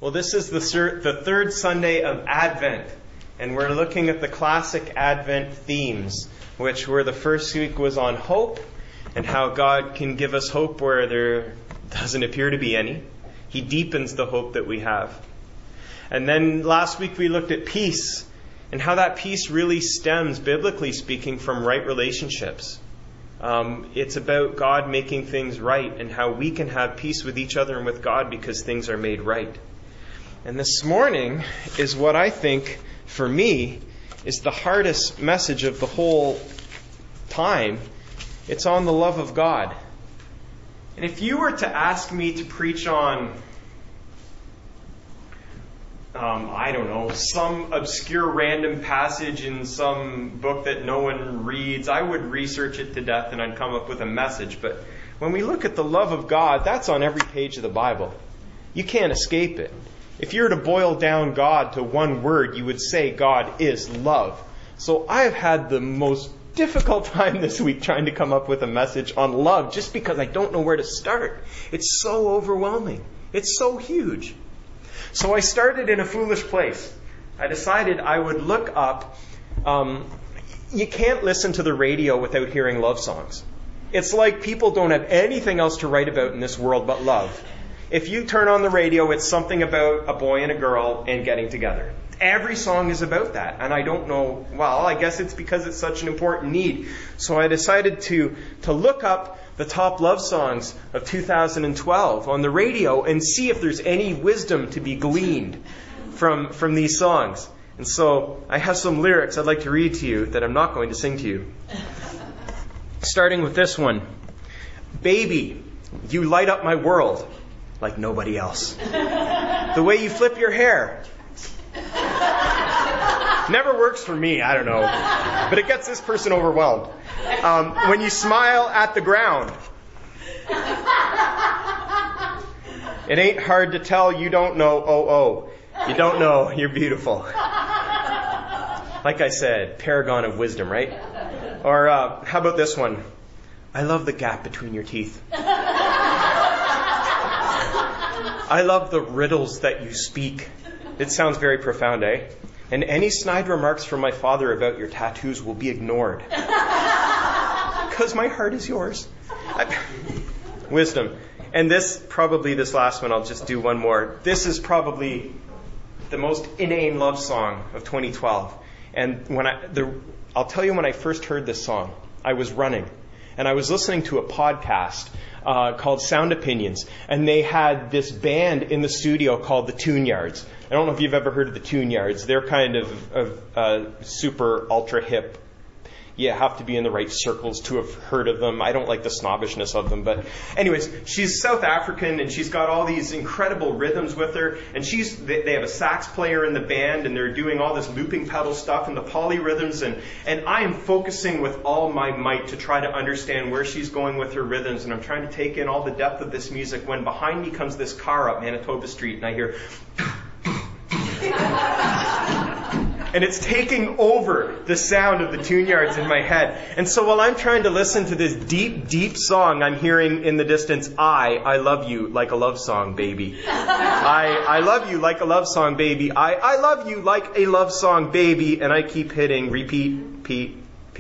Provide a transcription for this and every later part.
Well, this is the third Sunday of Advent, and we're looking at the classic Advent themes, which were the first week was on hope, and how God can give us hope where there doesn't appear to be any. He deepens the hope that we have. And then last week we looked at peace, and how that peace really stems, biblically speaking, from right relationships. It's about God making things right, and how we can have peace with each other and with God because things are made right. And this morning is what I think, for me, is the hardest message of the whole time. It's on the love of God. And if you were to ask me to preach on, some obscure random passage in some book that no one reads, I would research it to death and I'd come up with a message. But when we look at the love of God, that's on every page of the Bible. You can't escape it. If you were to boil down God to one word, you would say God is love. So I have had the most difficult time this week trying to come up with a message on love just because I don't know where to start. It's so overwhelming. It's so huge. So I started in a foolish place. I decided I would look up, you can't listen to the radio without hearing love songs. It's like people don't have anything else to write about in this world but love. If you turn on the radio, it's something about a boy and a girl and getting together. Every song is about that. And I don't know, I guess it's because it's such an important need. So I decided to look up the top love songs of 2012 on the radio and see if there's any wisdom to be gleaned from these songs. And so I have some lyrics I'd like to read to you that I'm not going to sing to you. Starting with this one. Baby, you light up my world like nobody else. The way you flip your hair. Never works for me, I don't know. But it gets this person overwhelmed. When you smile at the ground. It ain't hard to tell you don't know, You don't know, you're beautiful. Like I said, paragon of wisdom, right? Or how about this one? I love the gap between your teeth. I love the riddles that you speak. It sounds very profound, eh? And any snide remarks from my father about your tattoos will be ignored. Because my heart is yours. Wisdom. And this last one, I'll just do one more. This is probably the most inane love song of 2012. And I'll tell you when I first heard this song, I was running. And I was listening to a podcast called Sound Opinions. And they had this band in the studio called the Tune Yards. I don't know if you've ever heard of the Tune Yards. They're kind of super ultra hip. You have to be in the right circles to have heard of them. I don't like the snobbishness of them. But anyways, she's South African and she's got all these incredible rhythms with her. And they have a sax player in the band and they're doing all this looping pedal stuff and the polyrhythms. And I am focusing with all my might to try to understand where she's going with her rhythms. And I'm trying to take in all the depth of this music when behind me comes this car up Manitoba Street and I hear... And it's taking over the sound of the Tune Yards in my head. And so while I'm trying to listen to this deep, deep song, I'm hearing in the distance, I love you like a love song, baby. I love you like a love song, baby. I love you like a love song, baby. And I keep hitting repeat, Pete.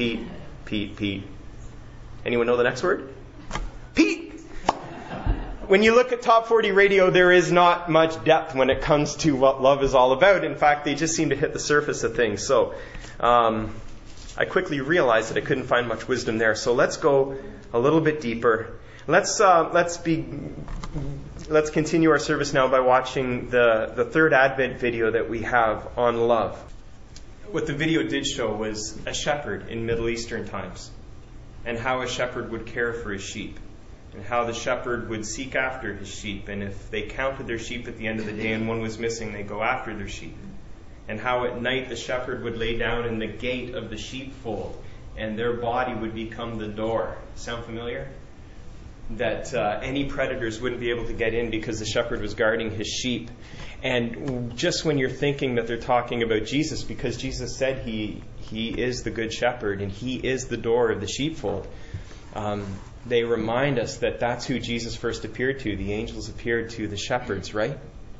Anyone know the next word? Pete. When you look at Top 40 Radio, there is not much depth when it comes to what love is all about. In fact, they just seem to hit the surface of things. So I quickly realized that I couldn't find much wisdom there. So let's go a little bit deeper. Let's continue our service now by watching the third Advent video that we have on love. What the video did show was a shepherd in Middle Eastern times and how a shepherd would care for his sheep. And how the shepherd would seek after his sheep. And if they counted their sheep at the end of the day and one was missing, they go after their sheep. And how at night the shepherd would lay down in the gate of the sheepfold and their body would become the door. Sound familiar? That any predators wouldn't be able to get in because the shepherd was guarding his sheep. And just when you're thinking that they're talking about Jesus, because Jesus said he is the good shepherd and he is the door of the sheepfold, they remind us that that's who Jesus first appeared to. The angels appeared to the shepherds, right?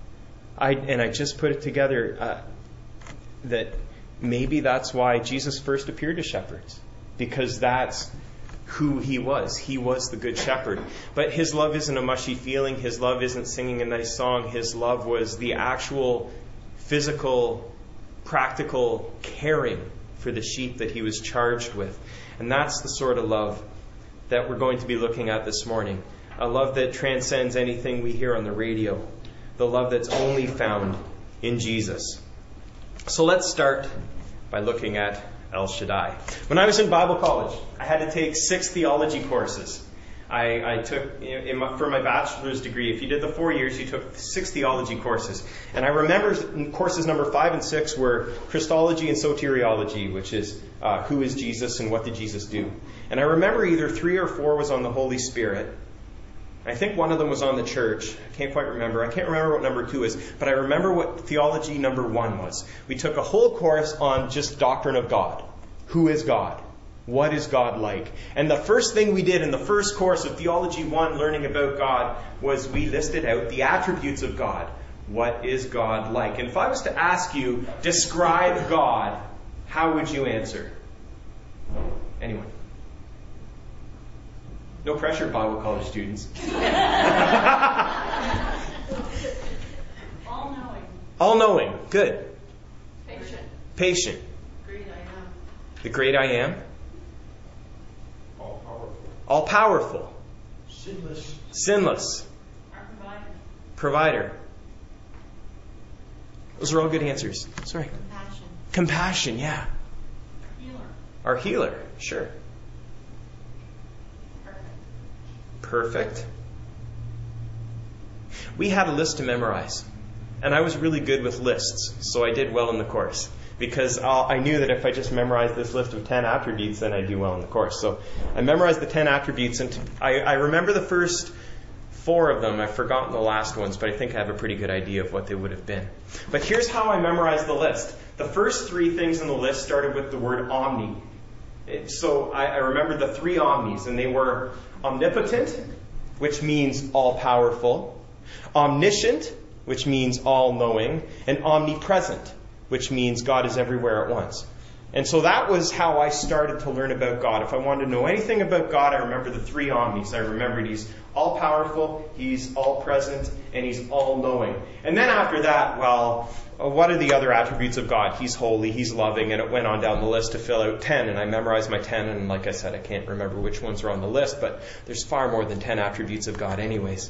I just put it together that maybe that's why Jesus first appeared to shepherds, because that's who he was. He was the good shepherd. But his love isn't a mushy feeling. His love isn't singing a nice song. His love was the actual physical, practical caring for the sheep that he was charged with. And that's the sort of love that we're going to be looking at this morning. A love that transcends anything we hear on the radio. The love that's only found in Jesus. So let's start by looking at El Shaddai. When I was in Bible college, I had to take 6 theology courses. I took, for my bachelor's degree, if you did the 4 years, you took 6 theology courses. And I remember courses number 5 and 6 were Christology and Soteriology, which is who is Jesus and what did Jesus do. And I remember either 3 or 4 was on the Holy Spirit. I think one of them was on the church. I can't quite remember. I can't remember what number 2 is, but I remember what theology number 1 was. We took a whole course on just doctrine of God. Who is God? What is God like? And the first thing we did in the first course of Theology 1, learning about God, was we listed out the attributes of God. What is God like? And if I was to ask you, describe God, how would you answer? Anyone? No pressure, Bible college students. All-knowing. All-knowing. Good. Patient. Patient. Great I am. The great I am. All-powerful. All-powerful. Sinless. Sinless. Our provider. Provider. Those are all good answers. Sorry. Compassion. Compassion, yeah. Healer. Our healer, sure. Perfect. We had a list to memorize, and I was really good with lists, so I did well in the course, because I knew that if I just memorized this list of 10 attributes, then I'd do well in the course. So I memorized the 10 attributes, and I remember the first 4 of them. I've forgotten the last ones, but I think I have a pretty good idea of what they would have been. But here's how I memorized the list. The first 3 things on the list started with the word omni. So I remembered the 3 omnis, and they were omnipotent, which means all-powerful, omniscient, which means all-knowing, and omnipresent, which means God is everywhere at once. And so that was how I started to learn about God. If I wanted to know anything about God, I remember the 3 omnis. I remembered He's all-powerful, He's all-present, and He's all-knowing. And then after that, well, what are the other attributes of God? He's holy, He's loving, and it went on down the list to fill out 10, and I memorized my 10, and like I said, I can't remember which ones are on the list, but there's far more than 10 attributes of God anyways.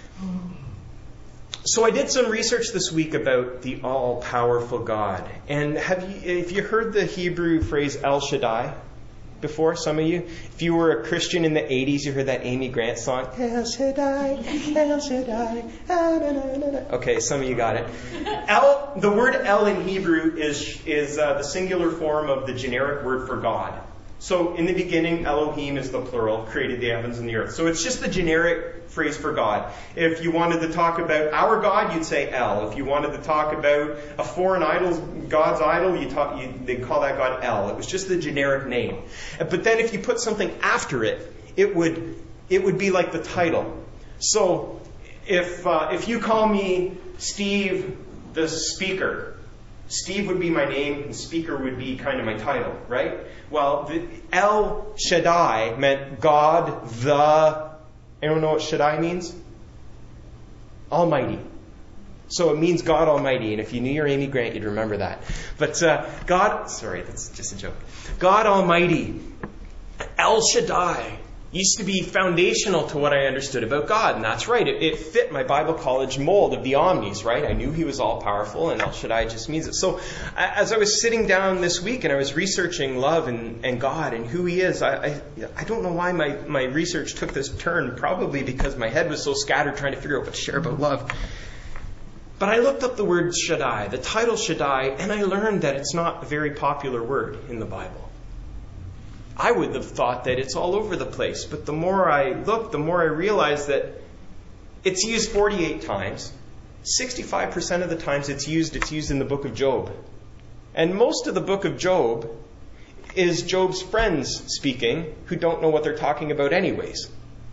So I did some research this week about the all-powerful God. And have you heard the Hebrew phrase El Shaddai before, some of you? If you were a Christian in the 80s, you heard that Amy Grant song, El Shaddai, El Shaddai, ah, na, na, na, na. Okay, some of you got it. The word El in Hebrew is the singular form of the generic word for God. So in the beginning, Elohim is the plural, created the heavens and the earth. So it's just the generic phrase for God. If you wanted to talk about our God, you'd say El. If you wanted to talk about a foreign idol, God's idol, they'd call that God El. It was just the generic name. But then if you put something after it, it would be like the title. So if you call me Steve the Speaker, Steve would be my name, and Speaker would be kind of my title, right? Well, the El Shaddai meant God the... Anyone know what Shaddai means? Almighty. So it means God Almighty, and if you knew your Amy Grant, you'd remember that. But God... Sorry, that's just a joke. God Almighty, El Shaddai, used to be foundational to what I understood about God. And that's right, it fit my Bible college mold of the omnis, right? I knew He was all-powerful, and El Shaddai just means it. So as I was sitting down this week and I was researching love and God and who He is, I don't know why my research took this turn, probably because my head was so scattered trying to figure out what to share about love. But I looked up the word Shaddai, the title Shaddai, and I learned that it's not a very popular word in the Bible. I would have thought that it's all over the place, but the more I looked, the more I realized that it's used 48 times. 65% of the times it's used in the book of Job. And most of the book of Job is Job's friends speaking who don't know what they're talking about anyways.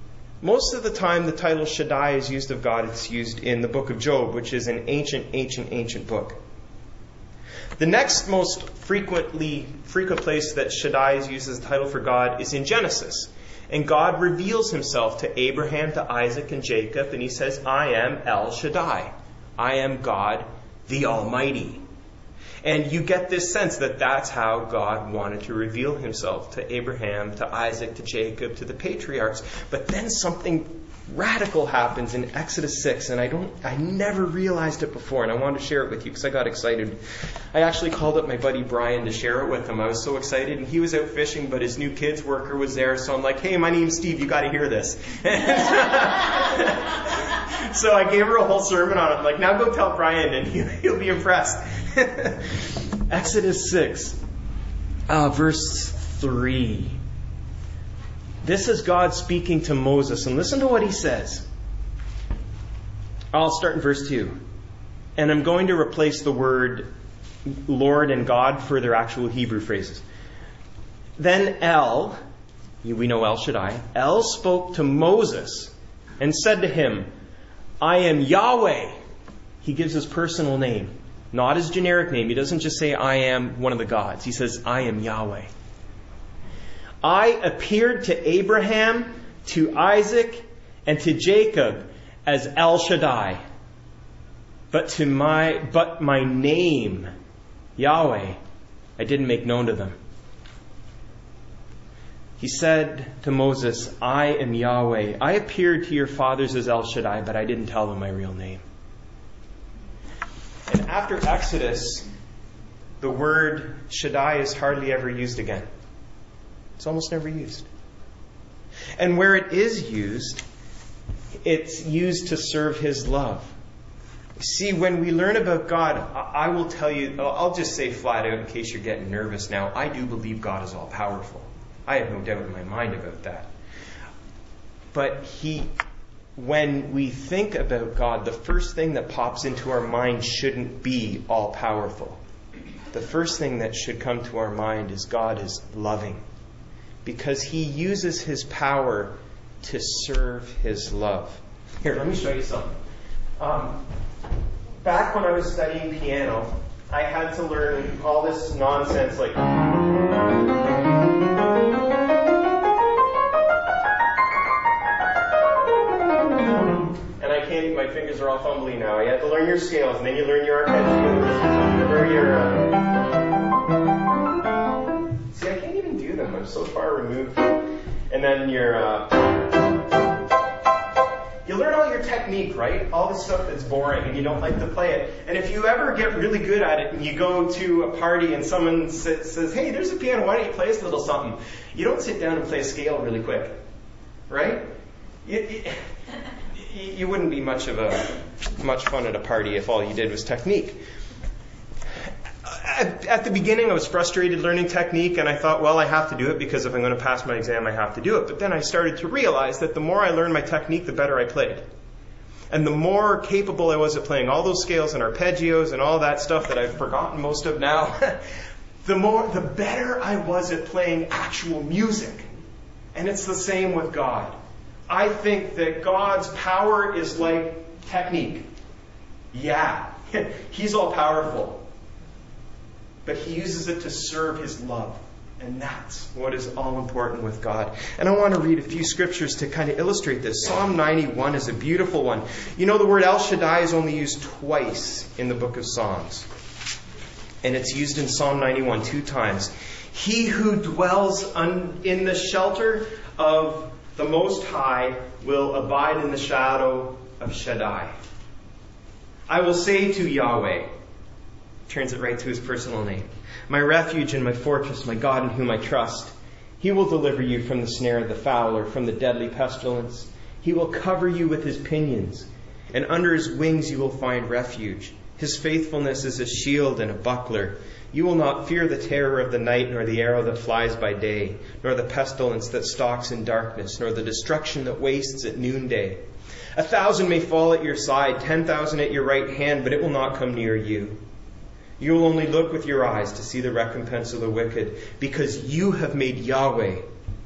Most of the time the title Shaddai is used of God. It's used in the book of Job, which is an ancient book. The next most frequent place that Shaddai is used as a title for God is in Genesis. And God reveals himself to Abraham, to Isaac, and Jacob, and he says, I am El Shaddai. I am God, the Almighty. And you get this sense that that's how God wanted to reveal himself to Abraham, to Isaac, to Jacob, to the patriarchs. But then something radical happens in Exodus 6, and I never realized it before, and I wanted to share it with you because I got excited. I actually called up my buddy Brian to share it with him. I was so excited, and he was out fishing, but his new kids worker was there, so I'm like, hey, my name's Steve, you got to hear this. So I gave her a whole sermon on it. I'm like, now go tell Brian, and he'll be impressed. Exodus 6, verse 3. This is God speaking to Moses, and listen to what he says. I'll start in verse 2. And I'm going to replace the word Lord and God for their actual Hebrew phrases. Then El, we know El Shaddai, El spoke to Moses and said to him, I am Yahweh. He gives his personal name, not his generic name. He doesn't just say, I am one of the gods. He says, I am Yahweh. I appeared to Abraham, to Isaac, and to Jacob as El Shaddai. But my name, Yahweh, I didn't make known to them. He said to Moses, I am Yahweh. I appeared to your fathers as El Shaddai, but I didn't tell them my real name. And after Exodus, the word Shaddai is hardly ever used again. It's almost never used. And where it is used, it's used to serve his love. See, when we learn about God, I will tell you, I'll just say flat out in case you're getting nervous now, I do believe God is all powerful. I have no doubt in my mind about that. But when we think about God, the first thing that pops into our mind shouldn't be all powerful. The first thing that should come to our mind is God is loving. Because he uses his power to serve his love. Here, let me show you something. Back when I was studying piano, I had to learn all this nonsense like... My fingers are all fumbly now. You had to learn your scales, and then you learn your arpeggios. See, I can't even do them. I'm so far removed. And then you learn all your technique, right? All the stuff that's boring, and you don't like to play it. And if you ever get really good at it, and you go to a party, and someone says, "Hey, there's a piano. Why don't you play us a little something?" You don't sit down and play a scale really quick, right? You wouldn't be much fun at a party if all you did was technique. At the beginning, I was frustrated learning technique, and I thought, well, I have to do it because if I'm going to pass my exam, I have to do it. But then I started to realize that the more I learned my technique, the better I played. And the more capable I was at playing all those scales and arpeggios and all that stuff that I've forgotten most of now, the better I was at playing actual music. And it's the same with God. I think that God's power is like technique. Yeah, he's all powerful. But he uses it to serve his love. And that's what is all important with God. And I want to read a few scriptures to kind of illustrate this. Psalm 91 is a beautiful one. You know, the word El Shaddai is only used twice in the book of Psalms. And it's used in Psalm 91 2 times. He who dwells in the shelter of the Most High will abide in the shadow of Shaddai. I will say to Yahweh, turns it right to his personal name, my refuge and my fortress, my God in whom I trust. He will deliver you from the snare of the fowler, from the deadly pestilence. He will cover you with his pinions, and under his wings you will find refuge. His faithfulness is a shield and a buckler. You will not fear the terror of the night, nor the arrow that flies by day, nor the pestilence that stalks in darkness, nor the destruction that wastes at noonday. 1,000 may fall at your side, 10,000 at your right hand, but it will not come near you. You will only look with your eyes to see the recompense of the wicked, because you have made Yahweh,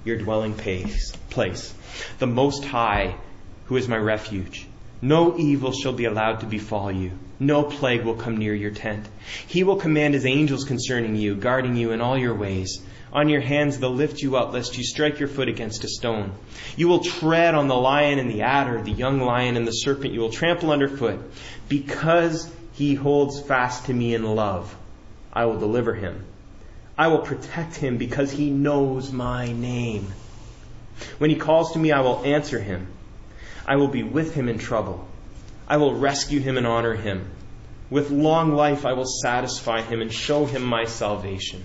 your dwelling place. The Most High, who is my refuge. No evil shall be allowed to befall you. No plague will come near your tent. He will command his angels concerning you, guarding you in all your ways. On your hands they'll lift you up, lest you strike your foot against a stone. You will tread on the lion and the adder, the young lion and the serpent you will trample underfoot. Because he holds fast to me in love, I will deliver him. I will protect him because he knows my name. When he calls to me, I will answer him. I will be with him in trouble. I will rescue him and honor him. With long life I will satisfy him and show him my salvation.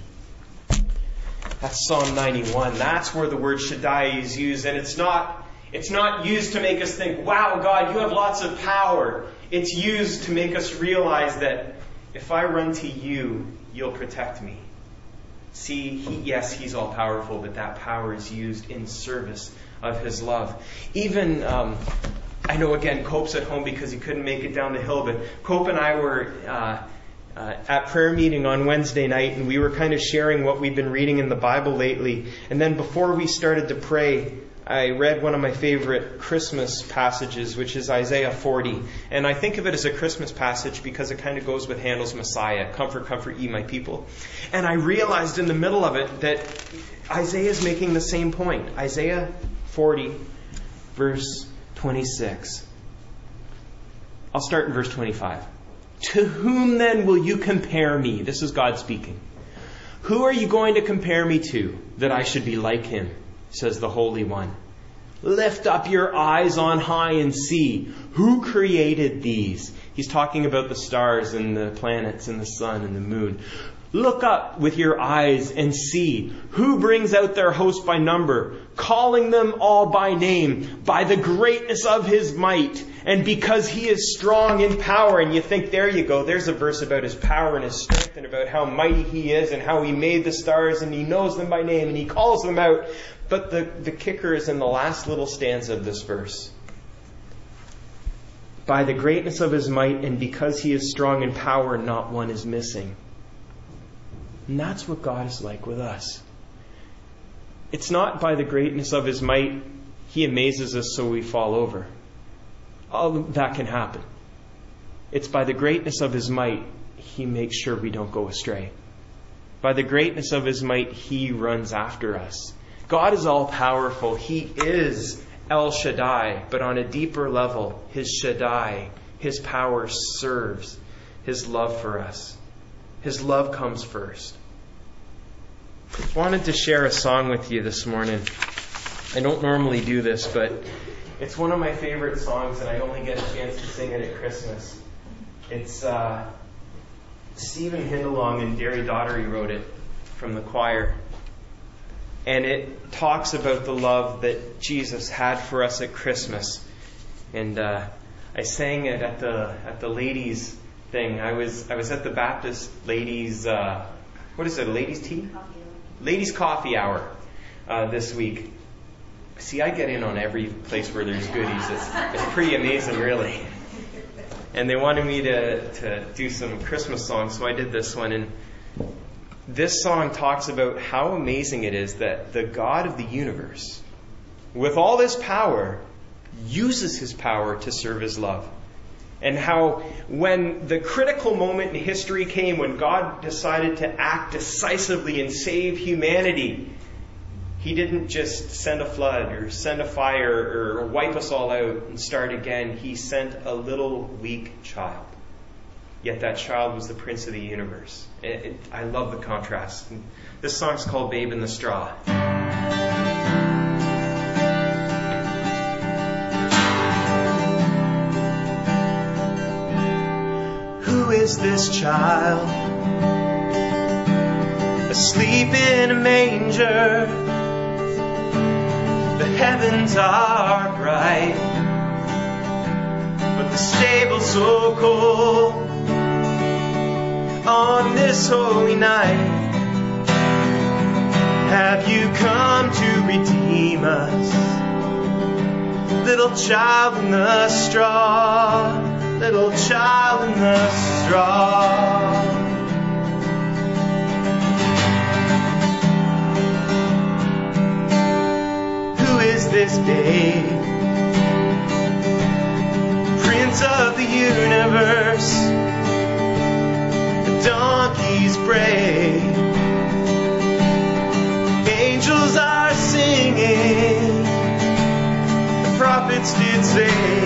That's Psalm 91. That's where the word Shaddai is used. And it's not used to make us think, wow, God, you have lots of power. It's used to make us realize that if I run to you, you'll protect me. See, he's all powerful, but that power is used in service of his love. Even, I know again, Cope's at home because he couldn't make it down the hill, but Cope and I were at prayer meeting on Wednesday night, and we were kind of sharing what we've been reading in the Bible lately. And then before we started to pray, I read one of my favorite Christmas passages, which is Isaiah 40. And I think of it as a Christmas passage because it kind of goes with Handel's Messiah, comfort, comfort ye my people. And I realized in the middle of it that Isaiah is making the same point. Isaiah 40, verse 26. I'll start in verse 25. To whom then will you compare me? This is God speaking. Who are you going to compare me to that I should be like him? Says the Holy One. Lift up your eyes on high and see. Who created these? He's talking about the stars and the planets and the sun and the moon. Look up with your eyes and see. Who brings out their host by number, calling them all by name, by the greatness of his might, and because he is strong in power. And you think, there you go, there's a verse about his power and his strength and about how mighty he is and how he made the stars and he knows them by name and he calls them out. But the kicker is in the last little stanza of this verse. By the greatness of his might and because he is strong in power, not one is missing. And that's what God is like with us. It's not by the greatness of his might he amazes us so we fall over. All that can happen. It's by the greatness of his might he makes sure we don't go astray. By the greatness of his might he runs after us. God is all powerful. He is El Shaddai, but on a deeper level, his Shaddai, his power serves his love for us. His love comes first. I wanted to share a song with you this morning. I don't normally do this, but it's one of my favorite songs, and I only get a chance to sing it at Christmas. It's Stephen Hindalong and Derry Daughtery wrote it from the choir. And it talks about the love that Jesus had for us at Christmas. And I sang it at the ladies' thing. I was at the Baptist ladies, what is it, ladies' tea? Ladies' coffee hour this week. See, I get in on every place where there's goodies. It's pretty amazing, really. And they wanted me to do some Christmas songs, so I did this one. And this song talks about how amazing it is that the God of the universe, with all this power, uses his power to serve his love. And how when the critical moment in history came, when God decided to act decisively and save humanity, he didn't just send a flood or send a fire or wipe us all out and start again. He sent a little weak child. Yet that child was the Prince of the universe. I love the contrast. This song's called Babe in the Straw. Who is this child? Asleep in a manger. The heavens are bright, but the stable's so cold. On this holy night, have you come to redeem us? Little child in the straw, little child in the straw. this babe, Prince of the universe, the donkey's bray. Angels are singing, the prophets did say,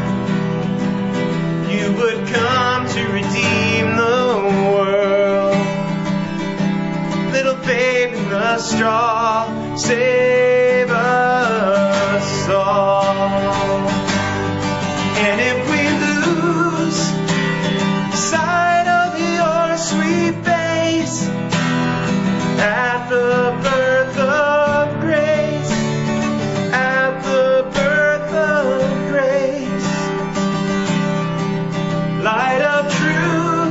you would come to redeem the world. Little babe in the straw, save us all. And if we lose sight of your sweet face at the birth of grace, at the birth of grace, light of truth,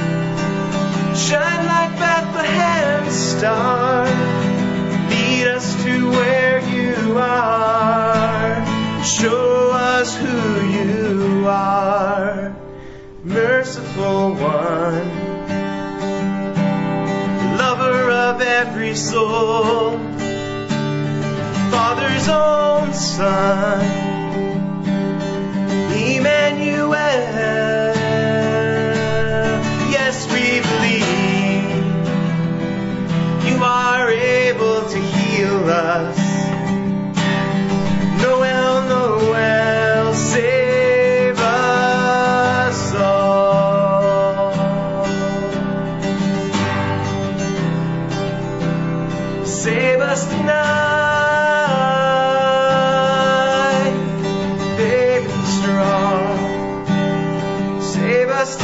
shine like Bethlehem's star, lead us to where you are, show us who you are, merciful one, lover of every soul, Father's own Son, Emmanuel. Yes, we believe you are able to heal us. Noel, Noel, save us all. Save us tonight, babe and strong. Save us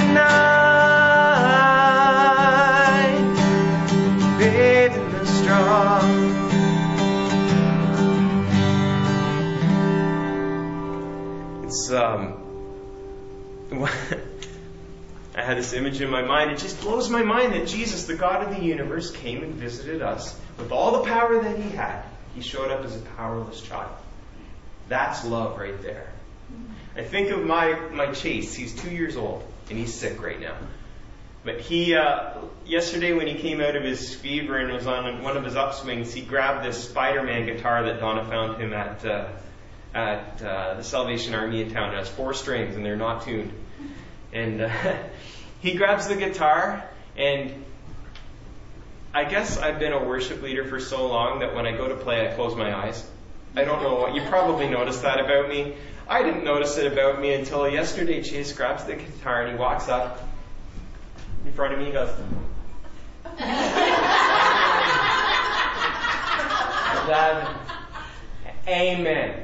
tonight, babe and strong. I had this image in my mind. It just blows my mind that Jesus, the God of the universe, came and visited us with all the power that he had. He showed up as a powerless child. That's love right there. I think of my Chase. He's 2 years old and he's sick right now. But he, yesterday when he came out of his fever and was on one of his upswings, he grabbed this Spider-Man guitar that Donna found him at the Salvation Army in town. It has 4 strings and they're not tuned. And he grabs the guitar, and I guess I've been a worship leader for so long that when I go to play, I close my eyes. I don't know what, you probably noticed that about me. I didn't notice it about me until yesterday. Chase grabs the guitar and he walks up in front of me and goes, Dad, amen.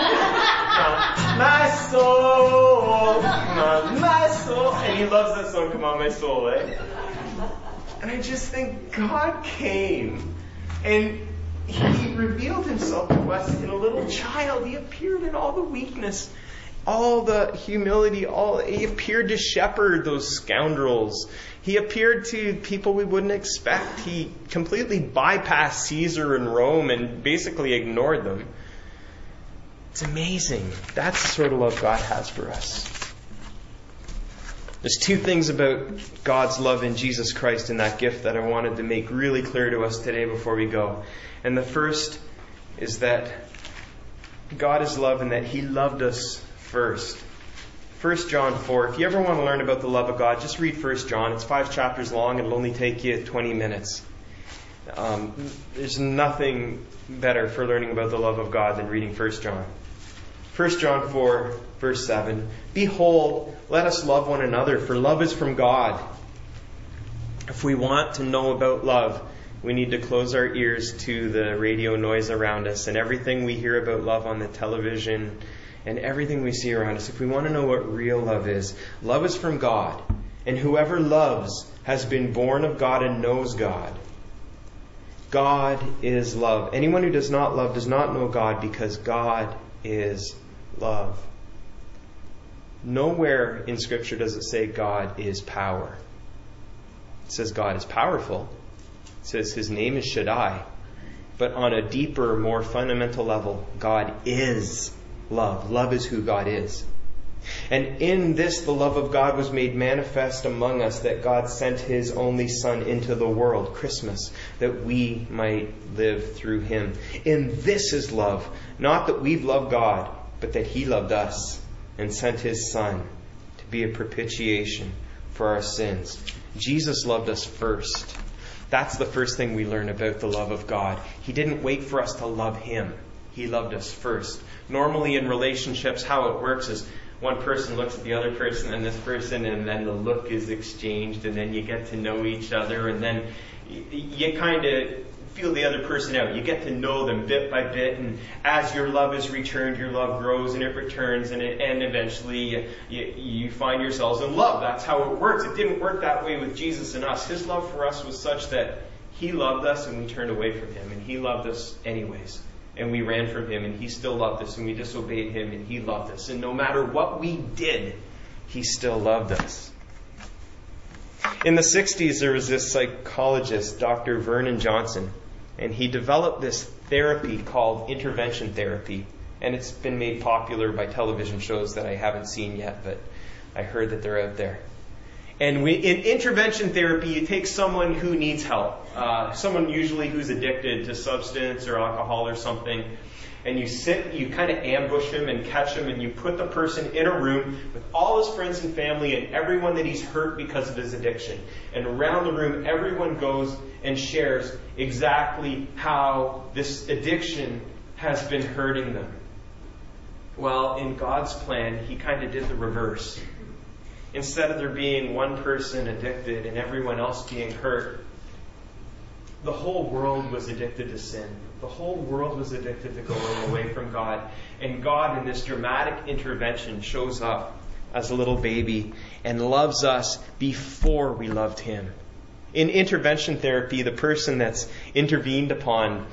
My soul, my soul. And he loves that song, Come On My Soul, eh? And I just think God came and he revealed himself to us in a little child. He appeared in all the weakness, all the humility, he appeared to shepherd those scoundrels. He appeared to people we wouldn't expect. He completely bypassed Caesar and Rome and basically ignored them. It's amazing. That's the sort of love God has for us. There's 2 things about God's love in Jesus Christ and that gift that I wanted to make really clear to us today before we go. And the first is that God is love and that he loved us first. 1 John 4. If you ever want to learn about the love of God, just read 1 John. It's 5 chapters long. It'll only take you 20 minutes. There's nothing better for learning about the love of God than reading 1 John. 1 John 4, verse 7. Behold, let us love one another, for love is from God. If we want to know about love, we need to close our ears to the radio noise around us and everything we hear about love on the television and everything we see around us. If we want to know what real love is from God. And whoever loves has been born of God and knows God. God is love. Anyone who does not love does not know God, because God is love. Nowhere in Scripture does it say God is power. It says God is powerful. It says his name is Shaddai. But on a deeper, more fundamental level, God is love. Love is who God is. And in this, the love of God was made manifest among us, that God sent His only Son into the world, Christmas, that we might live through Him. In this is love, not that we've loved God, but that He loved us and sent His Son to be a propitiation for our sins. Jesus loved us first. That's the first thing we learn about the love of God. He didn't wait for us to love Him. He loved us first. Normally in relationships, how it works is one person looks at the other person and this person, and then the look is exchanged, and then you get to know each other, and then you kind of feel the other person out. You get to know them bit by bit, and as your love is returned, your love grows and it returns, and eventually you find yourselves in love. That's how it works. It didn't work that way with Jesus and us. His love for us was such that He loved us and we turned away from Him, and He loved us anyways. And we ran from Him, and He still loved us, and we disobeyed Him, and He loved us. And no matter what we did, He still loved us. In the 60s, there was this psychologist, Dr. Vernon Johnson, and he developed this therapy called intervention therapy. And it's been made popular by television shows that I haven't seen yet, but I heard that they're out there. And in intervention therapy, you take someone who needs help, someone usually who's addicted to substance or alcohol or something, and you kind of ambush him and catch him, and you put the person in a room with all his friends and family and everyone that he's hurt because of his addiction. And around the room, everyone goes and shares exactly how this addiction has been hurting them. Well, in God's plan, He kind of did the reverse. Instead of there being one person addicted and everyone else being hurt, the whole world was addicted to sin. The whole world was addicted to going away from God. And God, in this dramatic intervention, shows up as a little baby and loves us before we loved Him. In intervention therapy, the person that's intervened upon,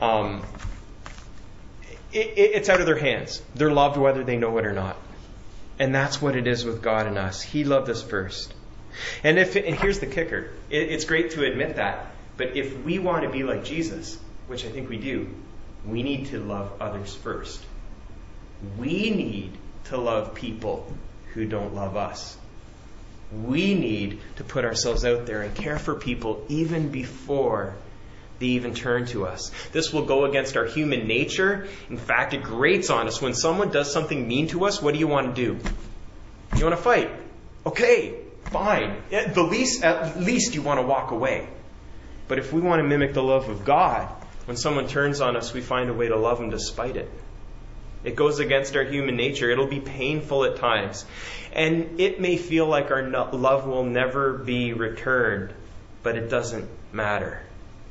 it's out of their hands. They're loved whether they know it or not. And that's what it is with God and us. He loved us first. And here's the kicker. It's great to admit that. But if we want to be like Jesus, which I think we do, we need to love others first. We need to love people who don't love us. We need to put ourselves out there and care for people even before they even turn to us. This will go against our human nature. In fact, it grates on us. When someone does something mean to us, what do you want to do? You want to fight. Okay, fine. At least you want to walk away. But if we want to mimic the love of God, when someone turns on us, we find a way to love them despite it. It goes against our human nature. It'll be painful at times. And it may feel like our love will never be returned, but it doesn't matter.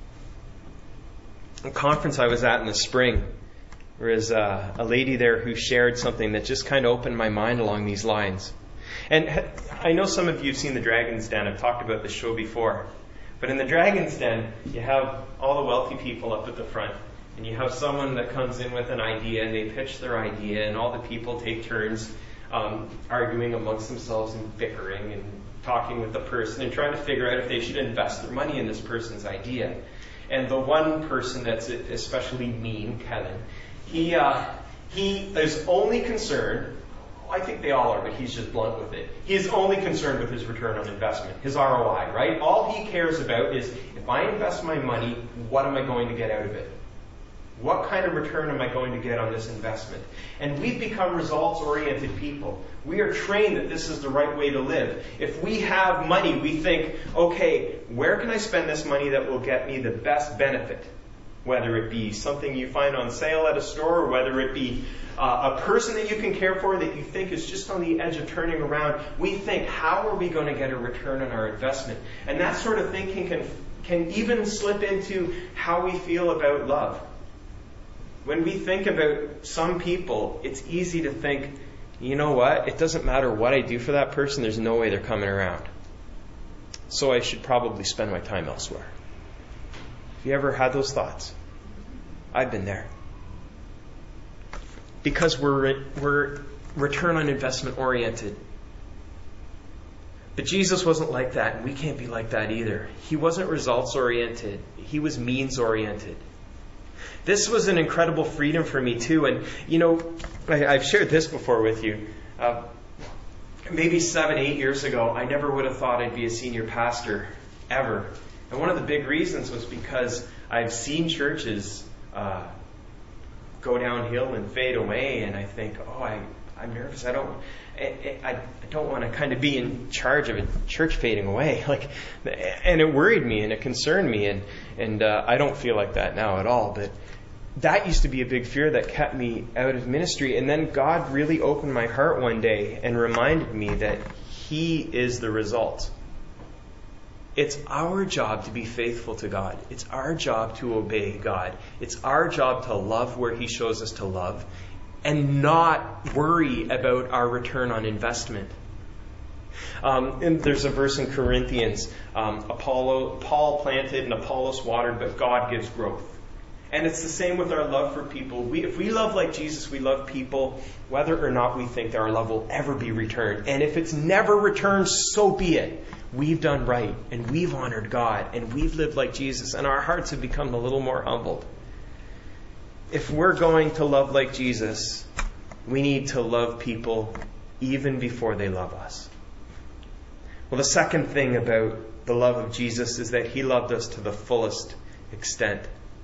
A conference I was at in the spring, there was a lady there who shared something that just kind of opened my mind along these lines. And I know some of you have seen The Dragon's Den. I've talked about this show before. But in The Dragon's Den, you have all the wealthy people up at the front. And you have someone that comes in with an idea, and they pitch their idea, and all the people take turns arguing amongst themselves and bickering and talking with the person and trying to figure out if they should invest their money in this person's idea. And the one person that's especially mean, Kevin, he is only concerned, I think they all are, but he's just blunt with it. He is only concerned with his return on investment, his ROI, right? All he cares about is, if I invest my money, what am I going to get out of it? What kind of return am I going to get on this investment? And we've become results-oriented people. We are trained that this is the right way to live. If we have money, we think, okay, where can I spend this money that will get me the best benefit? Whether it be something you find on sale at a store, or whether it be a person that you can care for that you think is just on the edge of turning around, we think, how are we going to get a return on our investment? And that sort of thinking can even slip into how we feel about love. When we think about some people, it's easy to think, you know what? It doesn't matter what I do for that person. There's no way they're coming around. So I should probably spend my time elsewhere. Have you ever had those thoughts? I've been there. Because we're return on investment oriented. But Jesus wasn't like that, and we can't be like that either. He wasn't results oriented. He was means oriented. This was an incredible freedom for me too. And, you know, I've shared this before with you. maybe 7, 8 years ago, I never would have thought I'd be a senior pastor, ever. And one of the big reasons was because I've seen churches go downhill and fade away, and I think, I'm nervous. I don't want to kind of be in charge of a church fading away. And it worried me and it concerned me, and I don't feel like that now at all. But that used to be a big fear that kept me out of ministry. And then God really opened my heart one day and reminded me that He is the result. It's our job to be faithful to God. It's our job to obey God. It's our job to love where He shows us to love and not worry about our return on investment. And there's a verse in Corinthians, Paul planted and Apollos watered, but God gives growth. And it's the same with our love for people. If we love like Jesus, we love people, whether or not we think that our love will ever be returned. And if it's never returned, so be it. We've done right, and we've honored God, and we've lived like Jesus, and our hearts have become a little more humbled. If we're going to love like Jesus, we need to love people even before they love us. Well, the second thing about the love of Jesus is that He loved us to the fullest extent.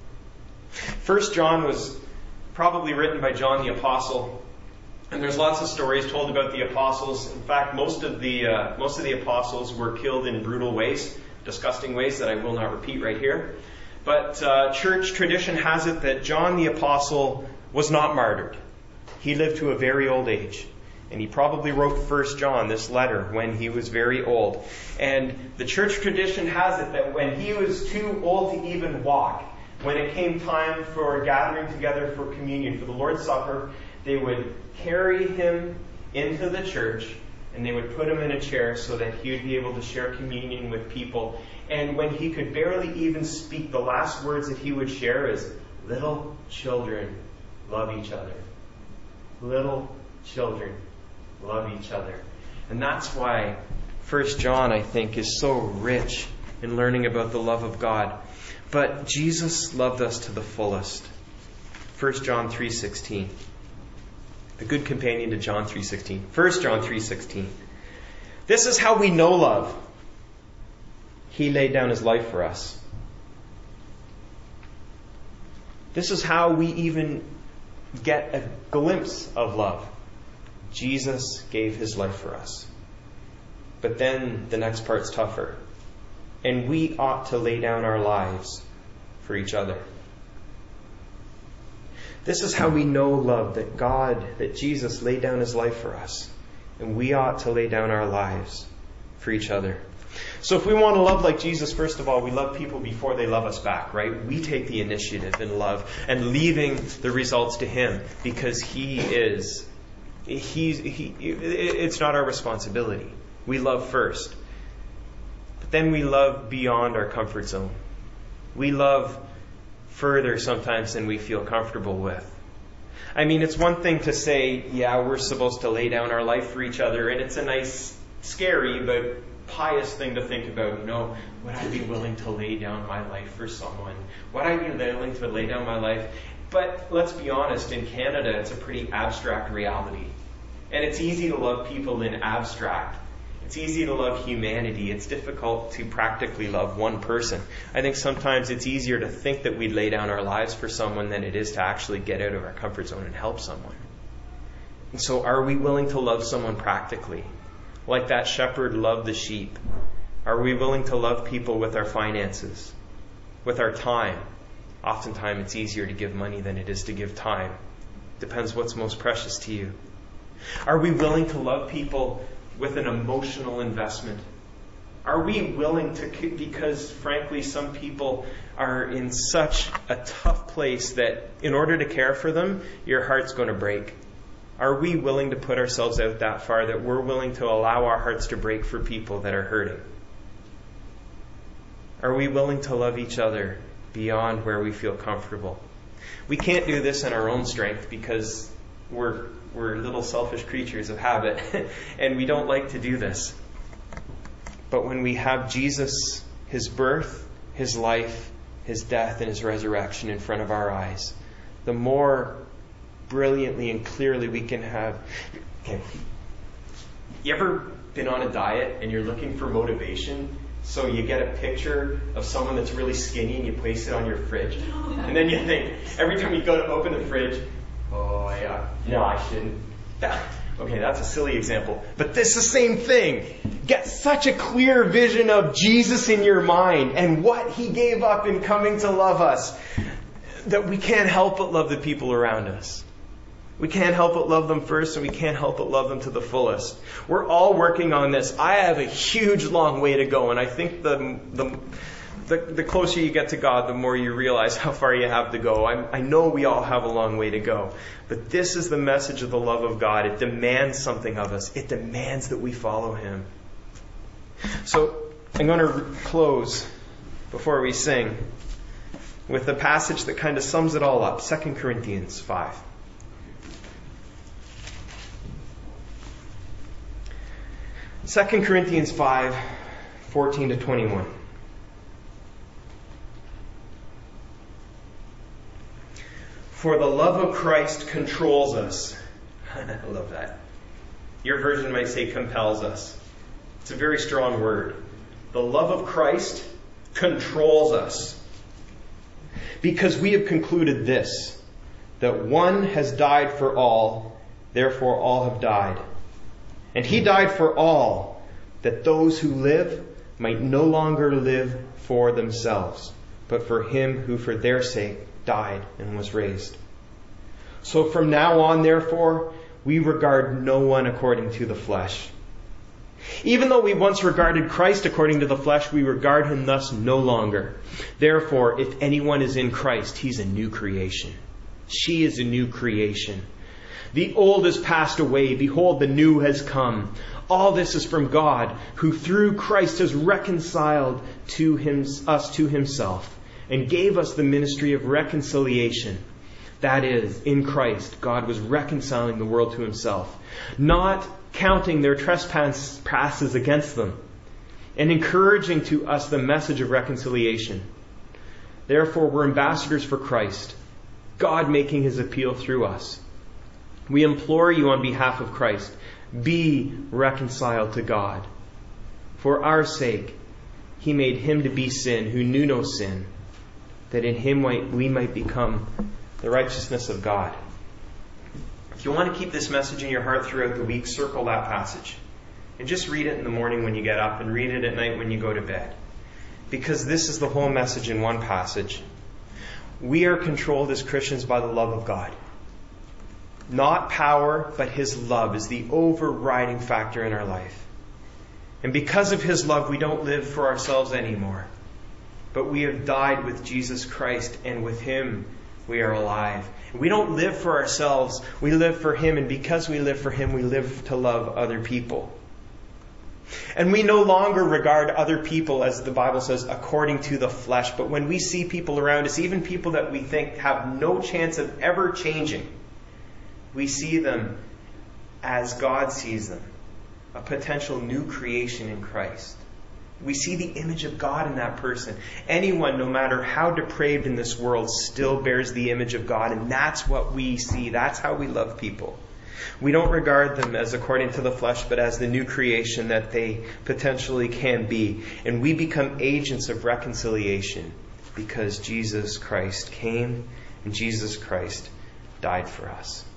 1 John was probably written by John the Apostle, and there's lots of stories told about the apostles. In fact, most of the apostles were killed in brutal ways, disgusting ways that I will not repeat right here. But church tradition has it that John the Apostle was not martyred. He lived to a very old age. And he probably wrote 1 John, this letter, when he was very old. And the church tradition has it that when he was too old to even walk, when it came time for gathering together for communion, for the Lord's Supper, they would carry him into the church and they would put him in a chair so that he would be able to share communion with people. And when he could barely even speak, the last words that he would share is, "Little children, love each other." Little children, love each other. And that's why 1 John, I think, is so rich in learning about the love of God. But Jesus loved us to the fullest. 1 John 3:16. A good companion to John 3:16. 1 John 3:16. This is how we know love. He laid down His life for us. This is how we even get a glimpse of love. Jesus gave His life for us. But then the next part's tougher. And we ought to lay down our lives for each other. This is how we know love, that Jesus laid down His life for us. And we ought to lay down our lives for each other. So if we want to love like Jesus, first of all, we love people before they love us back, right? We take the initiative in love and leaving the results to Him because it's not our responsibility. We love first. But then we love beyond our comfort zone. We love further sometimes than we feel comfortable with. I mean, it's one thing to say, yeah, we're supposed to lay down our life for each other, and it's a nice, scary, but pious thing to think about. Would I be willing to lay down my life for someone? Would I be willing to lay down my life? But let's be honest, in Canada, it's a pretty abstract reality. And it's easy to love people in abstract. It's easy to love humanity. It's difficult to practically love one person. I think sometimes it's easier to think that we'd lay down our lives for someone than it is to actually get out of our comfort zone and help someone. And so are we willing to love someone practically? Like that shepherd loved the sheep. Are we willing to love people with our finances? With our time? Oftentimes it's easier to give money than it is to give time. Depends what's most precious to you. Are we willing to love people with an emotional investment? Are we willing to, because frankly some people are in such a tough place that in order to care for them, your heart's going to break. Are we willing to put ourselves out that far that we're willing to allow our hearts to break for people that are hurting? Are we willing to love each other beyond where we feel comfortable? We can't do this in our own strength because we're little selfish creatures of habit and we don't like to do this. But when we have Jesus, His birth, His life, His death, and His resurrection in front of our eyes, the more brilliantly and clearly we can have... Okay. You ever been on a diet and you're looking for motivation? So you get a picture of someone that's really skinny and you place it on your fridge. And then you think, every time you go to open the fridge, oh yeah, no, I shouldn't. Okay, that's a silly example. But this is the same thing. Get such a clear vision of Jesus in your mind and what He gave up in coming to love us that we can't help but love the people around us. We can't help but love them first, and we can't help but love them to the fullest. We're all working on this. I have a huge, long way to go, and I think the closer you get to God, the more you realize how far you have to go. I know we all have a long way to go. But this is the message of the love of God. It demands something of us. It demands that we follow Him. So I'm going to close before we sing with a passage that kind of sums it all up. 2 Corinthians 5. Second Corinthians 5, 14 to 21. For the love of Christ controls us. I love that. Your version might say compels us. It's a very strong word. The love of Christ controls us. Because we have concluded this, that one has died for all, therefore all have died. And He died for all, that those who live might no longer live for themselves, but for Him who for their sake died and was raised. So from now on, therefore, we regard no one according to the flesh. Even though we once regarded Christ according to the flesh, we regard Him thus no longer. Therefore, if anyone is in Christ, he's a new creation. She is a new creation. The old has passed away. Behold, the new has come. All this is from God, who through Christ has reconciled us to Himself and gave us the ministry of reconciliation. That is, in Christ, God was reconciling the world to Himself, not counting their trespasses against them, and encouraging to us the message of reconciliation. Therefore, we're ambassadors for Christ, God making His appeal through us. We implore you on behalf of Christ, be reconciled to God. For our sake, He made Him to be sin who knew no sin, that in Him we might become the righteousness of God. If you want to keep this message in your heart throughout the week, circle that passage. And just read it in the morning when you get up and read it at night when you go to bed. Because this is the whole message in one passage. We are controlled as Christians by the love of God. Not power, but His love is the overriding factor in our life. And because of His love, we don't live for ourselves anymore. But we have died with Jesus Christ, and with Him we are alive. We don't live for ourselves, we live for Him, and because we live for Him, we live to love other people. And we no longer regard other people, as the Bible says, according to the flesh. But when we see people around us, even people that we think have no chance of ever changing, we see them as God sees them, a potential new creation in Christ. We see the image of God in that person. Anyone, no matter how depraved in this world, still bears the image of God. And that's what we see. That's how we love people. We don't regard them as according to the flesh, but as the new creation that they potentially can be. And we become agents of reconciliation because Jesus Christ came and Jesus Christ died for us.